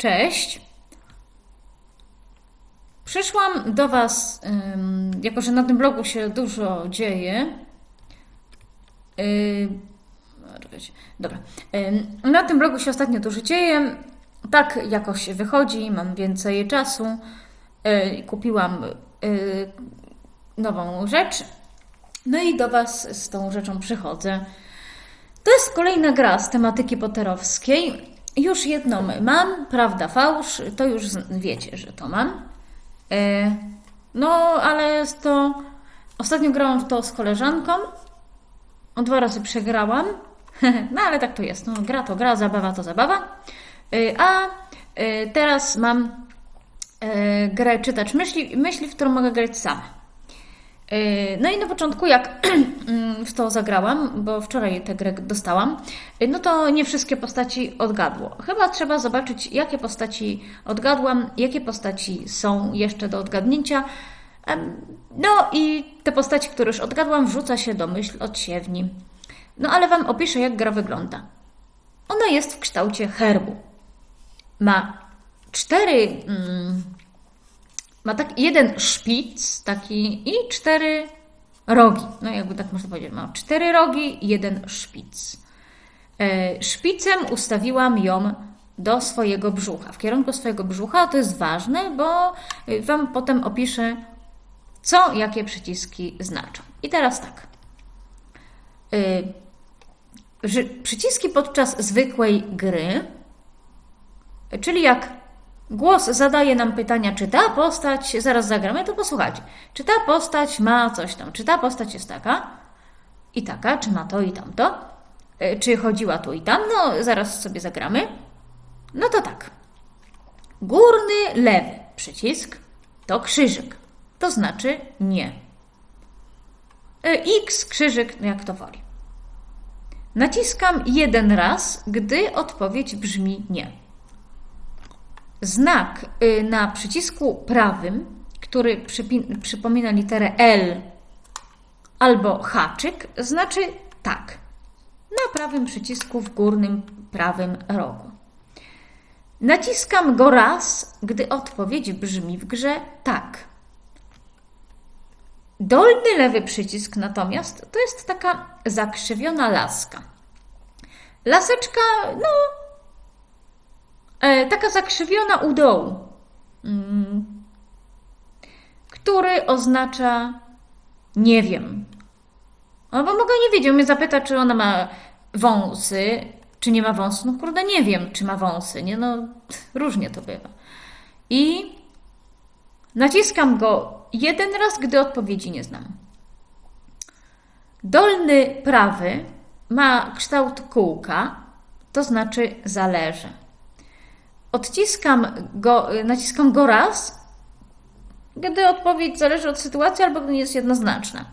Cześć. Przyszłam do Was, jako że na tym blogu się dużo dzieje. Czekajcie. Dobra. Na tym blogu się ostatnio dużo dzieje. Tak jakoś wychodzi, mam więcej czasu. Kupiłam nową rzecz. No i do Was z tą rzeczą przychodzę. To jest kolejna gra z tematyki potterowskiej. Już jedną mam, prawda, fałsz, to już wiecie, że to mam. No, ale to ostatnio grałam w to z koleżanką. 2 razy przegrałam. No, ale tak to jest. No, gra to gra, zabawa to zabawa. A teraz mam grę czytacz myśli, w którą mogę grać sama. No i na początku, jak w to zagrałam, bo wczoraj tę grę dostałam, no to nie wszystkie postaci odgadło. Chyba trzeba zobaczyć, jakie postaci odgadłam, jakie postaci są jeszcze do odgadnięcia. No i te postaci, które już odgadłam, wrzuca się do myśl odsiewni. No ale Wam opiszę, jak gra wygląda. Ona jest w kształcie herbu. Ma 4... Ma tak jeden szpic taki i 4 rogi. No jakby tak można powiedzieć. Ma 4 rogi i 1 szpic. Szpicem ustawiłam ją do swojego brzucha. W kierunku swojego brzucha. To jest ważne, bo Wam potem opiszę, co jakie przyciski znaczą. I teraz tak. Przyciski podczas zwykłej gry, czyli jak głos zadaje nam pytania, czy ta postać, zaraz zagramy, to posłuchajcie, czy ta postać ma coś tam, czy ta postać jest taka i taka, czy ma to i tamto, czy chodziła tu i tam, no zaraz sobie zagramy. No to tak. Górny lewy przycisk to krzyżyk, to znaczy nie. X, krzyżyk, jak to woli. Naciskam 1 raz, gdy odpowiedź brzmi nie. Znak na przycisku prawym, który przypomina literę L albo haczyk, znaczy tak. Na prawym przycisku w górnym prawym rogu. Naciskam go raz, gdy odpowiedź brzmi w grze tak. Dolny lewy przycisk natomiast to jest taka zakrzywiona laska. Laseczka, no, taka zakrzywiona u dołu, który oznacza nie wiem. Albo mogę nie wiedzieć, mnie zapyta, czy ona ma wąsy, czy nie ma wąsów. No kurde, nie wiem, czy ma wąsy, nie? No, różnie to bywa. I naciskam go 1 raz, gdy odpowiedzi nie znam. Dolny prawy ma kształt kółka, to znaczy zależy. Naciskam go raz, gdy odpowiedź zależy od sytuacji albo gdy jest jednoznaczna.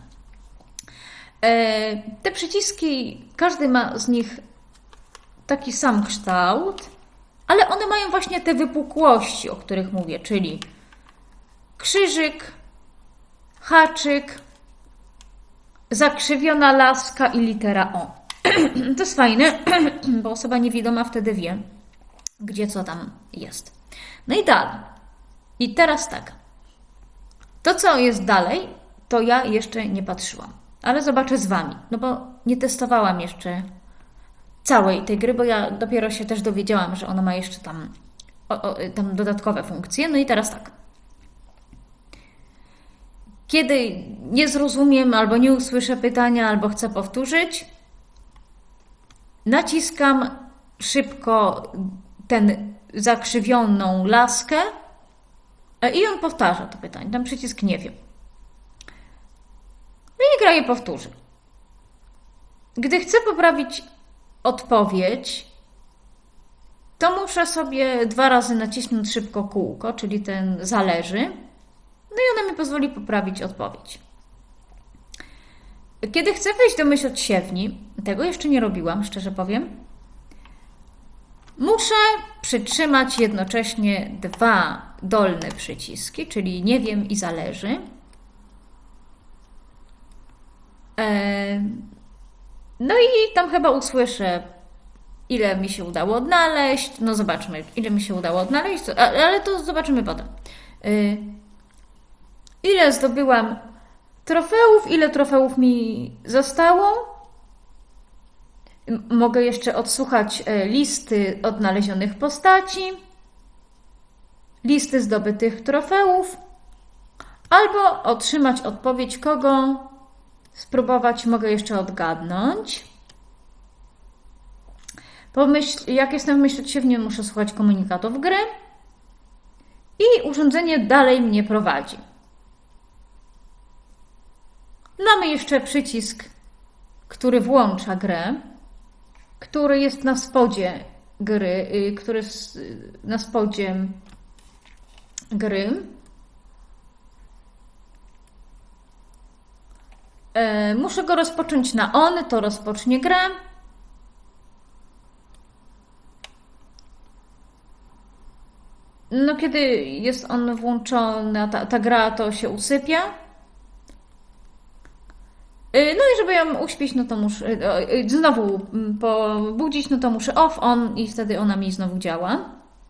Te przyciski, każdy ma z nich taki sam kształt, ale one mają właśnie te wypukłości, o których mówię, czyli krzyżyk, haczyk, zakrzywiona laska i litera O. To jest fajne, bo osoba niewidoma wtedy wie, gdzie co tam jest. No i dalej. I teraz tak. To, co jest dalej, to ja jeszcze nie patrzyłam. Ale zobaczę z Wami. No bo nie testowałam jeszcze całej tej gry, bo ja dopiero się też dowiedziałam, że ona ma jeszcze tam dodatkowe funkcje. No i teraz tak. Kiedy nie zrozumiem, albo nie usłyszę pytania, albo chcę powtórzyć, naciskam szybko ten zakrzywioną laskę i on powtarza to pytanie. Tam przycisk nie wiem. No i gra je powtórzy. Gdy chcę poprawić odpowiedź, to muszę sobie 2 razy nacisnąć szybko kółko, czyli ten zależy. No i ona mi pozwoli poprawić odpowiedź. Kiedy chcę wejść do myśl odsiewni, tego jeszcze nie robiłam, szczerze powiem, muszę przytrzymać jednocześnie 2 dolne przyciski, czyli nie wiem i zależy. No i tam chyba usłyszę ile mi się udało odnaleźć. No zobaczmy, ile mi się udało odnaleźć, ale to zobaczymy potem. Ile zdobyłam trofeów, ile trofeów mi zostało. Mogę jeszcze odsłuchać listy odnalezionych postaci, listy zdobytych trofeów, albo otrzymać odpowiedź, kogo spróbować mogę jeszcze odgadnąć. Jak jestem w myślociewnie, muszę słuchać komunikatów gry i urządzenie dalej mnie prowadzi. Mamy jeszcze przycisk, który włącza grę, który jest na spodzie gry, Muszę go rozpocząć na on, to rozpocznie grę. No, kiedy jest on włączony, ta gra, to się usypia. No i żeby ją uśpić, no to muszę znowu pobudzić, no to muszę off, on i wtedy ona mi znowu działa.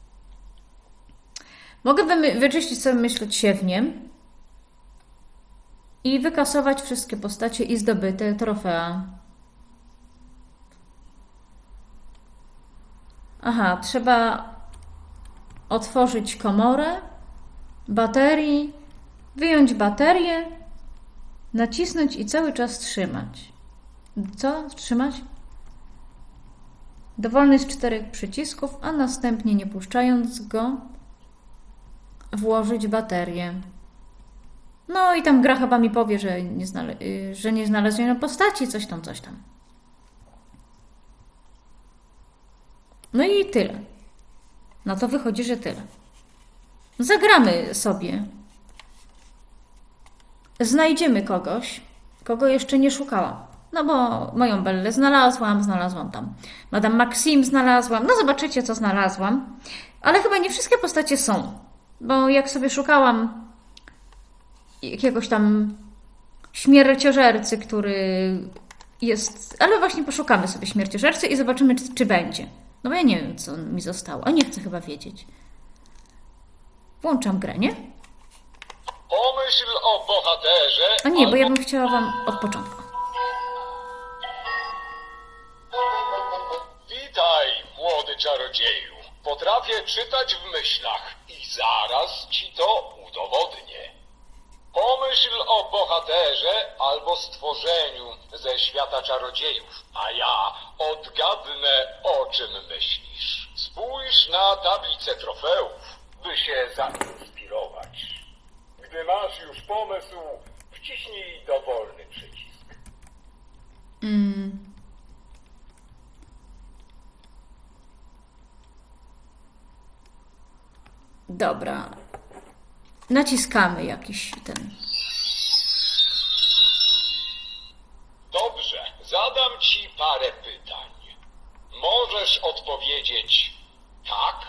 Mogę wyczyścić sobie myślociewnię i wykasować wszystkie postacie i zdobyte trofea. Aha, trzeba otworzyć komorę baterii, wyjąć baterię, nacisnąć i cały czas trzymać. Co? Trzymać? Dowolny z 4 przycisków, a następnie, nie puszczając go, włożyć baterię. No i tam gra chyba mi powie, że nie znaleziono postaci, coś tam. No i tyle. No to wychodzi, że tyle. Zagramy sobie. Znajdziemy kogoś, kogo jeszcze nie szukałam. No bo moją Bellę znalazłam tam. Madame Maxime znalazłam. No zobaczycie, co znalazłam. Ale chyba nie wszystkie postacie są. Bo jak sobie szukałam jakiegoś tam śmierciożercy, który jest... Ale właśnie poszukamy sobie śmierciożercy i zobaczymy, czy będzie. No bo ja nie wiem, co mi zostało. A nie chcę chyba wiedzieć. Włączam grę, nie? Pomyśl o bohaterze... A nie, bo ja bym chciała wam od początku. Witaj, młody czarodzieju. Potrafię czytać w myślach i zaraz ci to udowodnię. Pomyśl o bohaterze albo stworzeniu ze świata czarodziejów, a ja odgadnę, o czym myślisz. Spójrz na tablicę trofeów, by się zainspirować. Gdy masz już pomysł, wciśnij dowolny przycisk. Dobra. Naciskamy jakiś ten... Dobrze, zadam ci parę pytań. Możesz odpowiedzieć tak,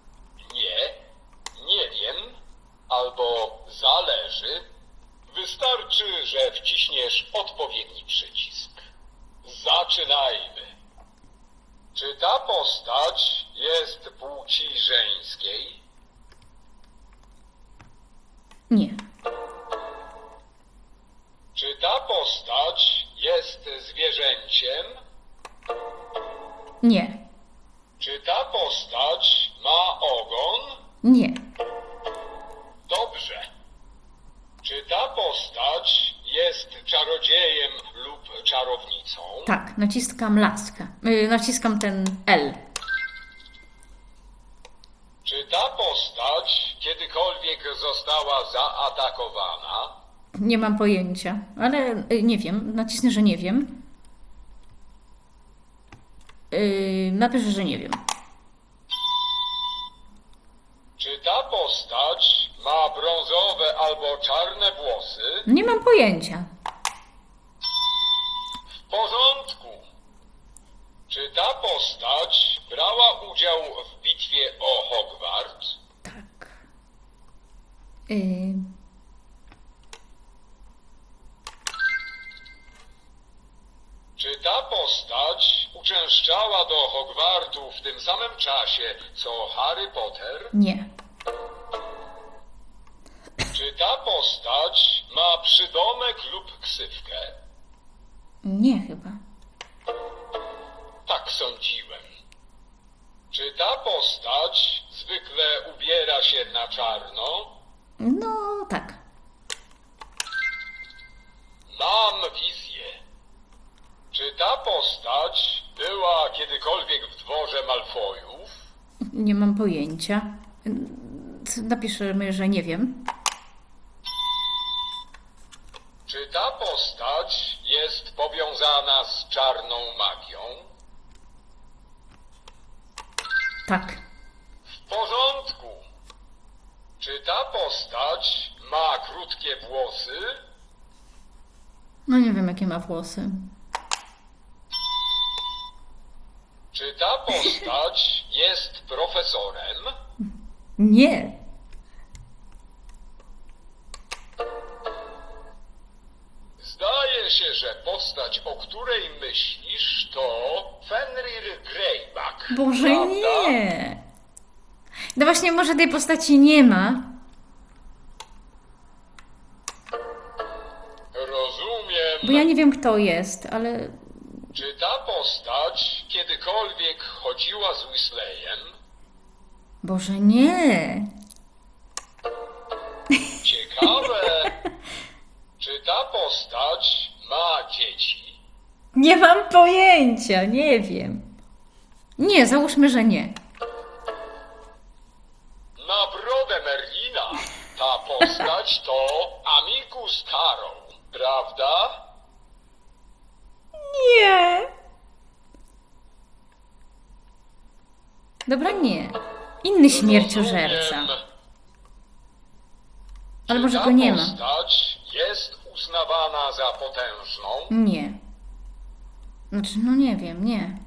nie wiem, albo zależy. Wystarczy, że wciśniesz odpowiedni przycisk. Zaczynajmy. Czy ta postać jest płci żeńskiej? Nie. Czy ta postać jest zwierzęciem? Nie. Czy ta postać ma ogon? Nie. Dobrze. Czy ta postać jest czarodziejem lub czarownicą? Tak, naciskam laskę. Naciskam ten L. Czy ta postać kiedykolwiek została zaatakowana? Nie mam pojęcia, ale nie wiem. Nacisnę, że nie wiem. Napiszę, że nie wiem. Czy ta postać ma brązowe albo czarne włosy? Nie mam pojęcia. W porządku. Czy ta postać brała udział w bitwie o Hogwart? Tak. Czy ta postać uczęszczała do Hogwartu światu w tym samym czasie, co Harry Potter? Nie. Czy ta postać ma przydomek lub ksywkę? Nie chyba. Tak sądziłem. Czy ta postać zwykle ubiera się na czarno? No tak. Mam wizję. Czy ta postać była kiedykolwiek w dworze Malfoyów? Nie mam pojęcia. Napiszemy, że nie wiem. Czy ta postać jest powiązana z czarną magią? Tak. W porządku. Czy ta postać ma krótkie włosy? No nie wiem, jakie ma włosy. Czy ta postać jest profesorem? Nie. Zdaje się, że postać, o której myślisz, to Fenrir Greyback. Boże, prawda? nie. No właśnie, może tej postaci nie ma. Rozumiem. Bo ja nie wiem, kto jest, ale... Czy ta postać kiedykolwiek chodziła z Weasleyem? Boże, nie. Ciekawe. Czy ta postać ma dzieci? Nie mam pojęcia, nie wiem. Nie, załóżmy, że nie. Na brodę Merlina ta postać to Amicus Caro, prawda? Nie. Dobra, nie. Inny śmierciożerca. Rozumiem. Ale Czy może ta go nie ma. postać jest uznawana za potężną? Nie. Znaczy, no nie wiem, nie.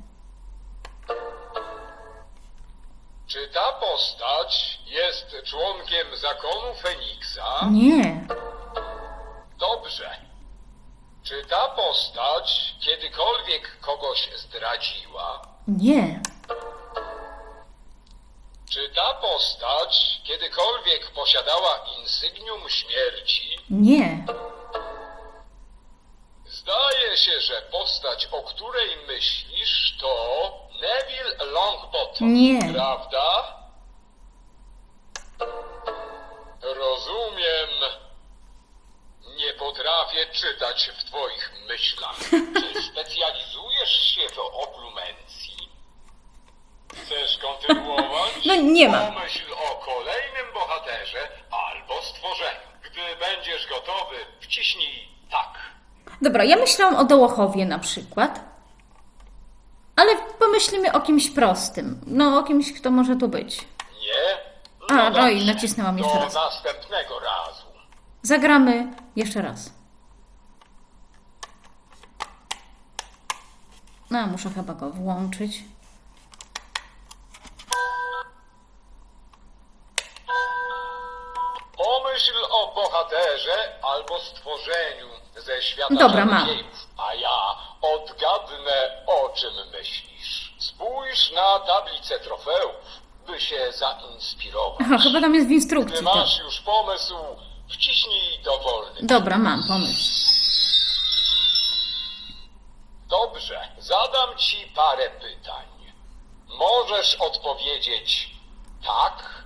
Czy ta postać jest członkiem zakonu Feniksa? Nie. Dobrze. Czy ta postać kiedykolwiek kogoś zdradziła? Nie. Czy ta postać kiedykolwiek posiadała insygnium śmierci? Nie. Zdaje się, że postać, o której myślisz, to Neville Longbottom, Nie. prawda? Rozumiem. Nie potrafię czytać w twoich myślach. Czy specjalizujesz się w oblumencji? Chcesz kontynuować? No nie ma. Pomyśl o kolejnym bohaterze albo stworzeniu. Gdy będziesz gotowy, wciśnij tak. Dobra, ja myślałam o Dołochowie na przykład. Ale pomyślimy o kimś prostym. No, o kimś, kto może tu być. Nie? A, dobrze. oj, nacisnęłam jeszcze raz. Do następnego razu. Zagramy jeszcze raz. No, muszę chyba go włączyć. Pomyśl o bohaterze albo stworzeniu ze świata Dobra, mam. czarodziejów, a ja odgadnę, o czym myślisz. Spójrz na tablicę trofeów, by się zainspirować. Aha, chyba tam jest w Gdy instrukcji. To. masz już pomysł, wciśnij dowolny. Dobra, mam pomysł. Dobrze, zadam ci parę pytań. Możesz odpowiedzieć tak,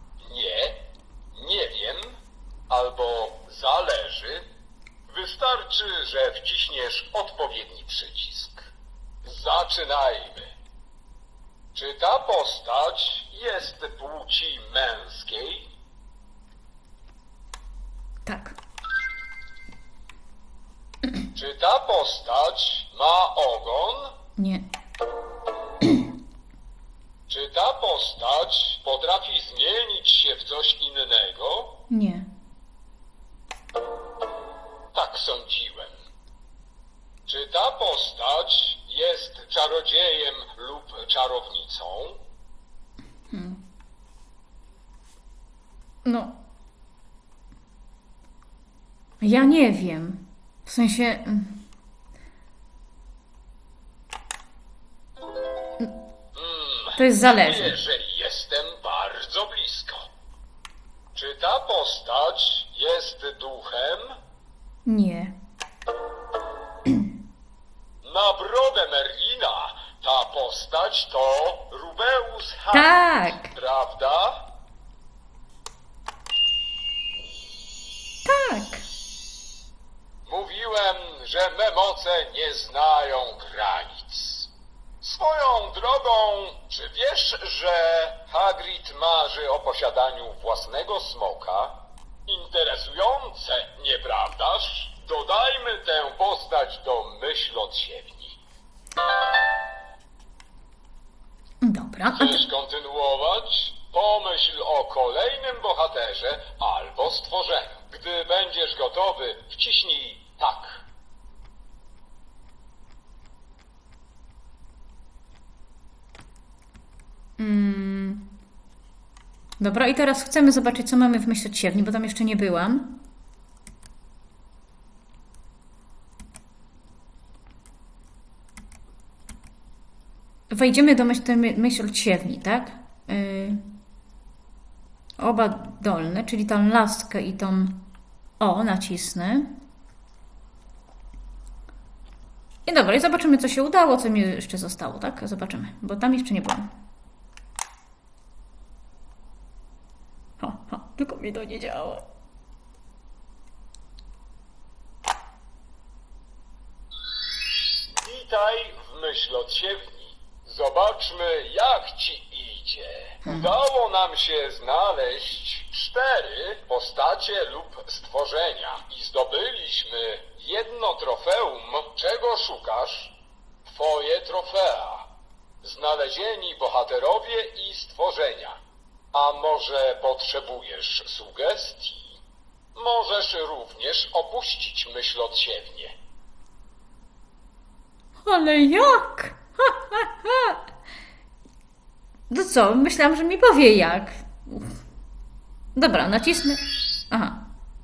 nie wiem, albo zależy. Wystarczy, że wciśniesz odpowiedni przycisk. Zaczynajmy. Czy ta postać jest płci męskiej? Tak. Czy ta postać ma ogon? Nie. Czy ta postać potrafi zmienić się w coś innego? Nie. Tak sądziłem. Czy ta postać jest czarodziejem lub czarownicą? No. Ja nie wiem. W sensie... To jest zależy. Jeżeli jestem bardzo blisko. Czy ta postać jest duchem? Nie. Na brodę Merlina ta postać to Rubeus Hagrid, Tak, prawda? tak. Mówiłem, że me moce nie znają granic. Swoją drogą, czy wiesz, że Hagrid marzy o posiadaniu własnego smoka? Interesujące, nieprawdaż? Dodajmy tę postać do myślociewni. Dobra. Chcesz kontynuować? Pomyśl o kolejnym bohaterze albo stworzeniu. Gdy będziesz gotowy, wciśnij tak. Dobra, i teraz chcemy zobaczyć, co mamy w myślociewni, bo tam jeszcze nie byłam. Wejdziemy do myślociewni, tak? Oba dolne, czyli tą laskę i tą O nacisnę. I dobra, i zobaczymy, co się udało, co mi jeszcze zostało, tak? Zobaczymy, bo tam jeszcze nie byłam. Tylko mi to nie działa. Witaj w myślociewni. Zobaczmy, jak ci idzie. Udało nam się znaleźć 4 postacie lub stworzenia i zdobyliśmy 1 trofeum. Czego szukasz? Twoje trofea. Znalezieni bohaterowie i stworzenia. A może potrzebujesz sugestii? Możesz również opuścić myślociewnię. Ale jak? No co, myślałam, że mi powie jak. Dobra, nacisnę. Aha.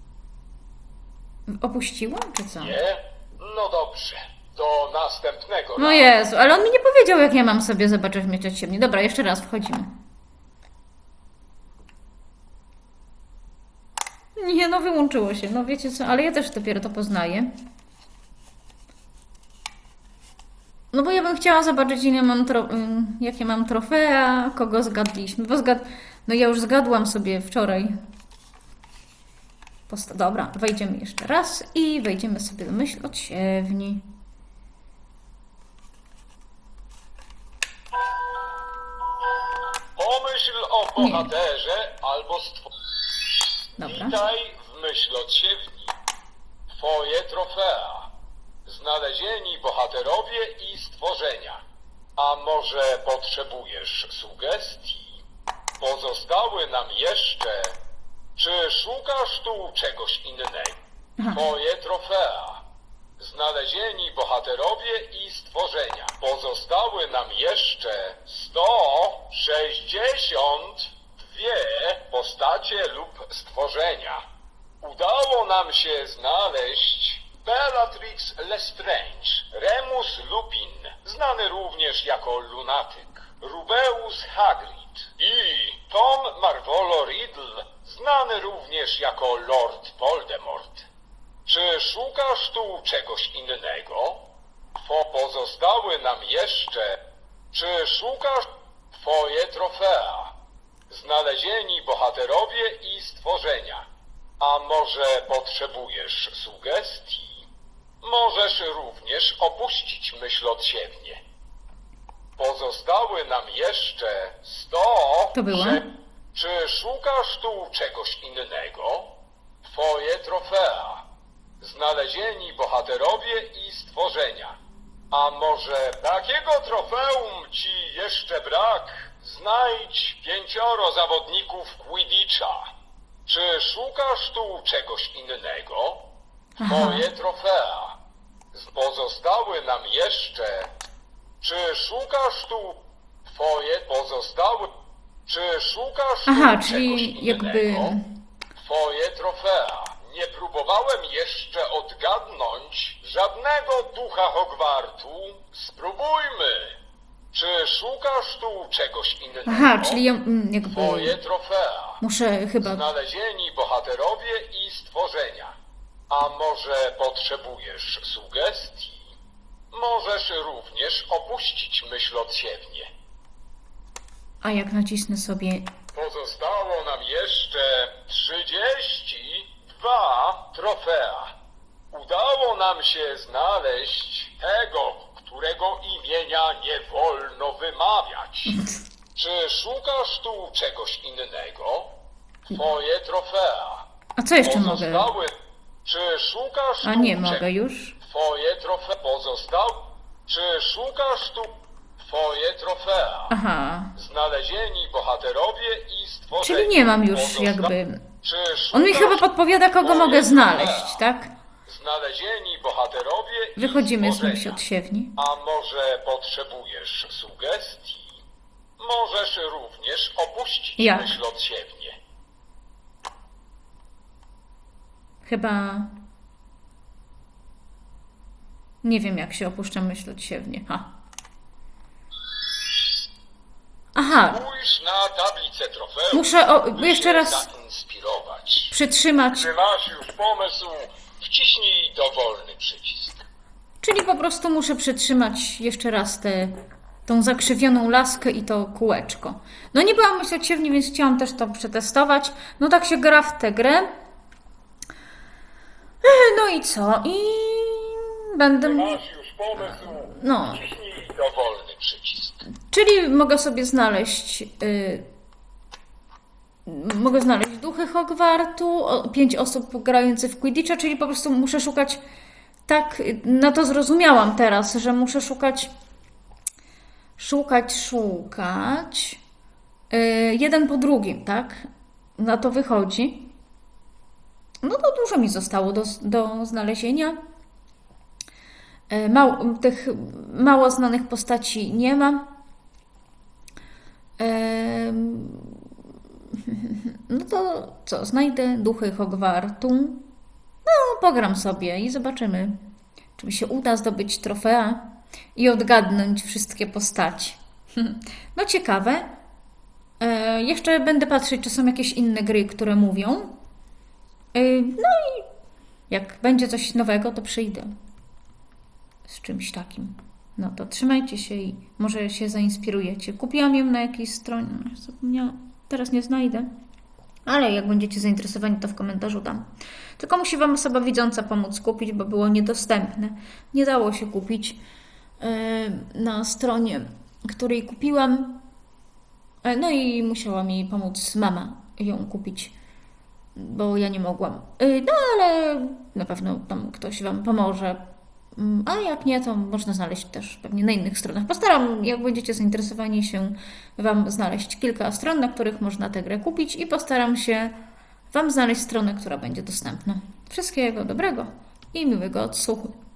Opuściłam, czy co? Nie? No dobrze. Do następnego No razu. Jezu, ale on mi nie powiedział, jak ja mam sobie zobaczyć w myślociewni. Dobra, jeszcze raz wchodzimy. Nie, no wyłączyło się. No wiecie co, ale ja też dopiero to poznaję. No bo ja bym chciała zobaczyć, ile mam jakie mam trofea, kogo zgadliśmy. Bo no ja już zgadłam sobie wczoraj. Dobra, wejdziemy jeszcze raz i wejdziemy sobie do myślociewni. Pomyśl o bohaterze albo Dobra. Witaj w myślociewni. Twoje trofea. Znalezieni bohaterowie i stworzenia. A może potrzebujesz sugestii? Pozostały nam jeszcze... Czy szukasz tu czegoś innego? Twoje trofea. Znalezieni bohaterowie i stworzenia. Pozostały nam jeszcze 162 postacie lub stworzenia. Udało nam się znaleźć Bellatrix Lestrange, Remus Lupin, znany również jako Lunatyk, Rubeus Hagrid i Tom Marvolo Riddle, znany również jako Lord Voldemort. Czy szukasz tu czegoś innego? Pozostały nam jeszcze... Czy szukasz twoje trofea? Znalezieni bohaterowie i stworzenia. A może potrzebujesz sugestii? Możesz również opuścić myślociewnię. Pozostały nam jeszcze 100... To było? Czy szukasz tu czegoś innego? Twoje trofea. Znalezieni bohaterowie i stworzenia. A może takiego trofeum ci jeszcze brak? Znajdź 5 zawodników Quidditcha. Czy szukasz tu czegoś innego? Twoje trofea. Pozostały nam jeszcze... Czy szukasz tu twoje pozostały... Czy szukasz tu czegoś czyli jakby... innego? Twoje trofea. Nie próbowałem jeszcze odgadnąć żadnego ducha Hogwartu. Spróbujmy. Czy szukasz tu czegoś innego? Aha, czyli ja jakby Twoje trofea. muszę chyba... Znalezieni bohaterowie i stworzenia. A może potrzebujesz sugestii? Możesz również opuścić myślodsiewnie. A jak nacisnę sobie... Pozostało nam jeszcze 32 trofea. Udało nam się znaleźć tego, którego imienia nie wolno wymawiać. Czy szukasz tu czegoś innego? Twoje trofea. A co jeszcze mogę? Pozostały. Czy szukasz A tu nie mogę już? Twoje trofea pozostały. Czy szukasz tu twoje trofea? Aha. Znalezieni bohaterowie i stworzenia. Czyli nie mam już Pozosta- jakby... Czy On mi szukasz chyba podpowiada, kogo twoje mogę znaleźć, trofea? tak? Znalezieni bohaterowie i Wychodzimy z stworzenia. myślodsiewni. A może potrzebujesz sugestii? Możesz również opuścić Jak? myślodsiewnie. Chyba... Nie wiem, jak się opuszcza myślodsiewnie. Ha. Aha, Spójrz na tablicę trofeów. muszę by jeszcze się raz zainspirować. przytrzymać. Gdy masz już pomysł, wciśnij dowolny przycisk. Czyli po prostu muszę przytrzymać jeszcze raz tą zakrzywioną laskę i to kółeczko. No nie byłam myślodsiewni, więc chciałam też to przetestować. No tak się gra w tę grę. No i co? I będę... Masz już pomysł, No, wciśnij dowolny przycisk. czyli mogę sobie znaleźć... mogę znaleźć duchy Hogwartu, 5 osób grających w Quidditcha, czyli po prostu muszę szukać... Tak, no to zrozumiałam teraz, że muszę szukać... Jeden po drugim, tak? Na to wychodzi. No to dużo mi zostało do znalezienia. Tych mało znanych postaci nie ma. No to co? Znajdę duchy Hogwartu. No, pogram sobie i zobaczymy, czy mi się uda zdobyć trofea i odgadnąć wszystkie postaci. No ciekawe. Jeszcze będę patrzeć, czy są jakieś inne gry, które mówią. No i jak będzie coś nowego, to przyjdę z czymś takim. No to trzymajcie się i może się zainspirujecie. Kupiłam ją na jakiejś stronie, zapomniałam, teraz nie znajdę. Ale jak będziecie zainteresowani, to w komentarzu dam. Tylko musi Wam osoba widząca pomóc kupić, bo było niedostępne. Nie dało się kupić na stronie, której kupiłam. No i musiała mi pomóc mama ją kupić, bo ja nie mogłam. No ale na pewno tam ktoś Wam pomoże. A jak nie, to można znaleźć też pewnie na innych stronach. Postaram, jak będziecie zainteresowani, się Wam znaleźć kilka stron, na których można tę grę kupić i postaram się Wam znaleźć stronę, która będzie dostępna. Wszystkiego dobrego i miłego odsłuchu.